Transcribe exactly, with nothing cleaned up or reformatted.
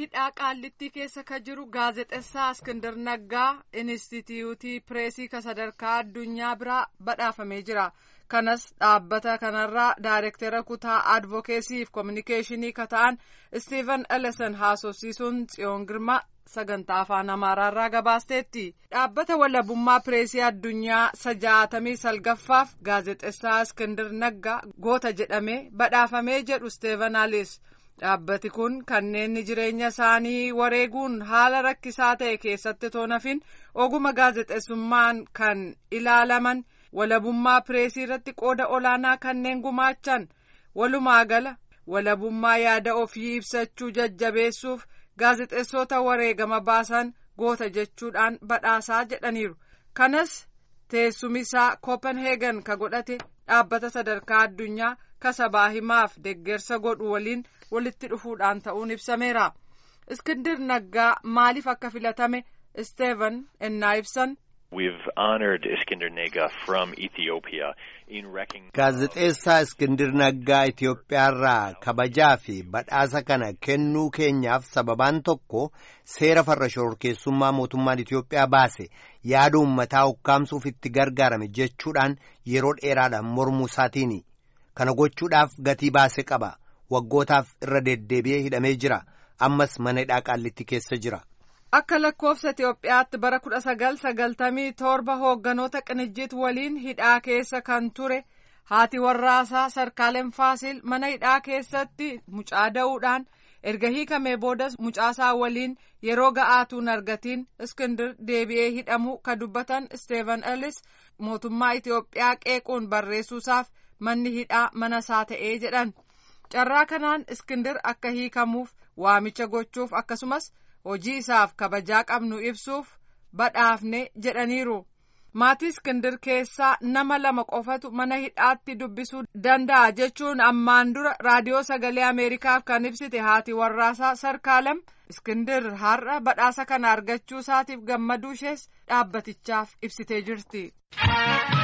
hidhaa Qaallittii keessa ka jiru gaazexessaa Iskindar Naggaa Inistituutii Pireesii ka sadarkaa addunyaa biraa badhaafamee jira. Kanas dhaabbata kanarraa daayirektara kutaa advokeesii fi kominikeeshinii ka ta'an Steven Ellison haasofsiisuun Tsiyoon Girmaa sagantaa afaan Amaaraarraa gabaasteetti. Dhaabbata walabummaa pireesii addunyaa sajaatamii salgaffaaf gaazexessaa Iskindar Naggaa goota jedhamee badhaafamee jedhu Steven Ellis. Dhaabbati kun kanneen jireenya isaanii wareeguun haala rakkisaa ta'e keessatti toonafin oguma gaazexeessummaan kan ilaalaman walabummaa pireesii irratti qooda olaanaa kanneen gumaachan walumaa gala walabummaa yaada ofii ibsachuu jajjabeessuuf gaazexeessota wareegama baasan goota jechuudhaan badhaasaa jedhaniiru. Kanas teessumisaa Copenhagen ka godhate dhaabbata sadarkaa addunyaa kasabaa himaaf deeggarsa godhu waliin walitti dhufuudhaan ta'uun ibsameera. Iskindar Naggaa maaliif akka filatame Steven ennaa ibsan. We've honored Iskindar Naggaa from Ethiopia in recognition. Gaazexeessaa Iskindar Naggaa Itoophiyaarraa kabajaa fi badhaasa kana kennuu keenyaaf sababaan tokko seera farra shororkeessummaa mootummaan Itoophiyaa baase yaada uummataa ukkaamsuuf itti gargaarame jechuudhaan yeroo dheeraadhaan mormuu isaatiini. Kana gochuudhaaf gatii baase qaba. Waggootaaf irra deddeebi'ee hidhamee jira. Ammas mana hidhaa Qaallittii keessa jira. Akka lakkoofsa Itoophiyaatti bara kudha sagal sagaltamii torba hoogganoota Qinijjiit waliin hidhaa keessa kan ture haati warraasaa Sarkaalem Faasil mana hidhaa keessatti mucaa da'uudhaan erga hiikamee boodas mucaasaa waliin yeroo ga'aatuun argatiin Iskindar deebi'ee hidhamuu ka dubbatan Steven Ellis mootummaa Itoophiyaa qeequun barreessuusaaf manni hidhaa mana isaa ta'ee jedhan. Carraa kanaan Iskindar akka hiikamuuf waamicha gochuuf akkasumas hojii isaaf kabajaa qabnu ibsuuf badhaafne jedhaniiru. Maatii Iskindar keessaa nama lama qofatu mana hidhaatti dubbisuu danda'a jechuun ammaan dura raadiyoo sagalee Ameerikaaf kan ibsite haati warraasaa Sarkaalem Iskindar har'a badhaasa kana argachuu isaatiif gammaduu ishees dhaabbatichaaf ibsitee jirti.